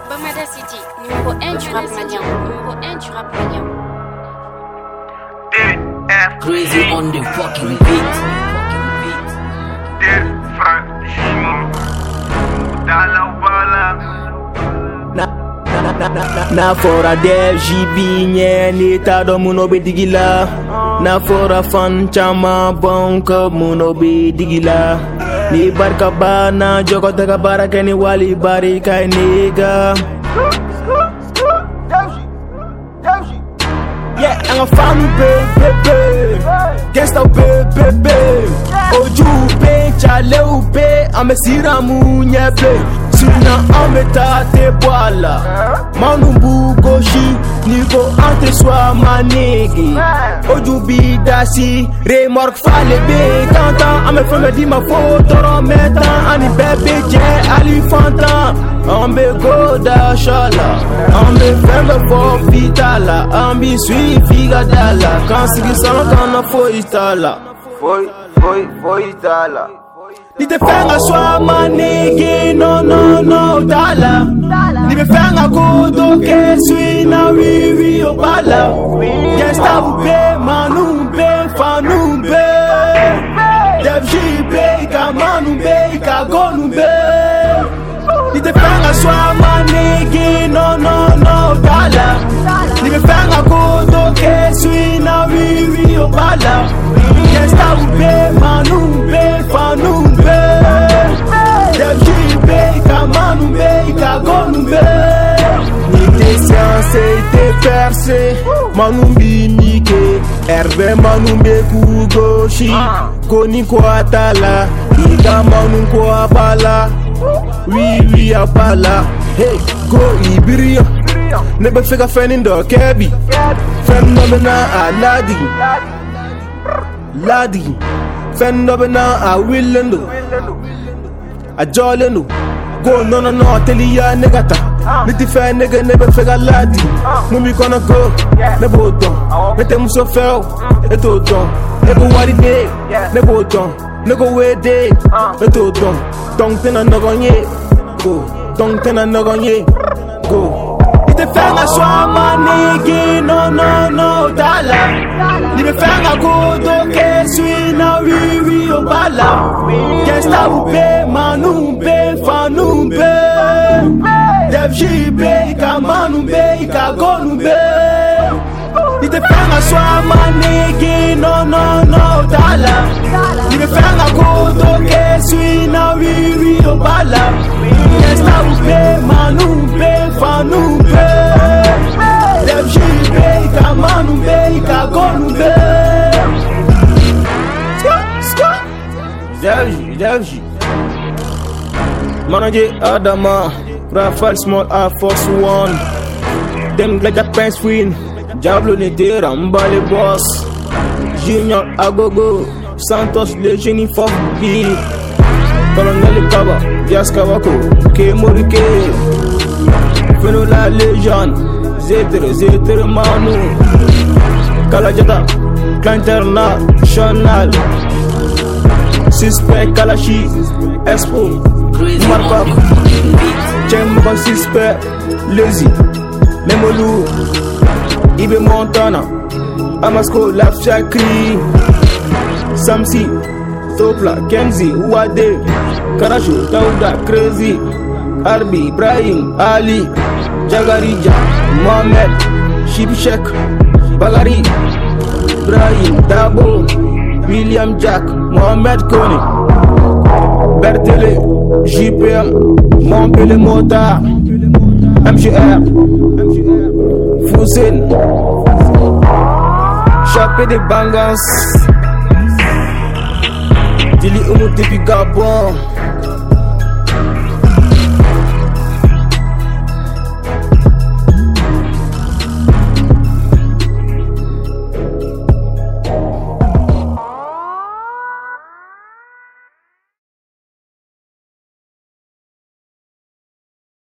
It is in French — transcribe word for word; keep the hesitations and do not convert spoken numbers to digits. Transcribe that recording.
Bamada City, numéro un du rap malien. Numéro un du rap malien. Crazy on the fucking beat. Na fora del jibi nye ni ta do muno be digila. Na fora fan chama bonka muno be digila. Ni barka bana joko daga baraka ni wali bari kai nigga. Yeah, I'm a fan baby, gangsta baby. Oju be chale ube, I'm a siramu nyepe. Sina ameta te boala, manumbu goshi, nigo ante swa manegi. Oju bi dasi, remork fale be kanta. I'm a femme di ma photo meta, ani bebe je alifanta. Ambe goda shala, ambe femme for vitala, ambi sui figa dala. Kansigi sana kana fo itala, foi foi foi itala. Ni te fanga swa manigi, no no no dala. Ni me fanga kodo ke sui na wiwi obala. Gesta ube manumbe fanumbe, devjibe ka manumbe ka gonumbe. Ni te fanga swa manigi, no no no dala. Ni me fanga kodo ke sui na wiwi obala. Gesta ube manumbe fanumbe, devjibe ka manumbe ka gonumbe. Ni te science te percé, manumbi nike. Herbe manumbe kugoshi, koni kwa tala. Ida manum kwa bala. Oui, oui, abala. Hey, go Ibiria. Nebe fega fenindo kebi. Fenomena a ladi. Ladi. Fenomena a willendo. A jolendo. Go no no no telia negata. Niti fe nege nebe fega ladi. Mumi kona go. Nebo don. Nete muso fel. Eto don. Nebo wadi de. Nebo don. Nego we de. Eto don. Don't tena nogonye, go. Don't tena nogonye, go. Ite fanga swa manigi, no no no dala. Ni me fanga kodo ke sui na wiwi obala. Gangsta ube manumbe fanumbe, devjibe ka manumbe ka gonumbe. Ite fanga swa manigi, no no no dala. Ni me fanga kodo ke sui na wiwi obala. Gangsta ube manumbe fanumbe, devjibe ka manumbe ka gonumbe. Devji, devji. Manager Adama, Rafale Small Air Force One. Them like that pants win. Diablo Nete Rambale Boss, Junior Agogo, Santos le génie for B, Colonel Kaba, Dias Kawako, K Morike, Feno la légende, Zetere Zetere Manu, Kalajata, International, Suspect Kalashi, Expo, Marpap, Chemba Suspect, Lazy, Memolu, Ibe Montana, Amasko, Laf Shakri, Samsi, Topla, Kenzi, Wade, Karashu, Dauda, Crazy, Arbi, Ibrahim, Ali, Jagarija, Mohamed, Shibshek, Bagari, Ibrahim, Dabo, William Jack, Mohamed Kone, Bertele, J P M, Montpellier Mota, M G R, Foussine, Chapé des Bangas, Dili Oumou depuis Gabon.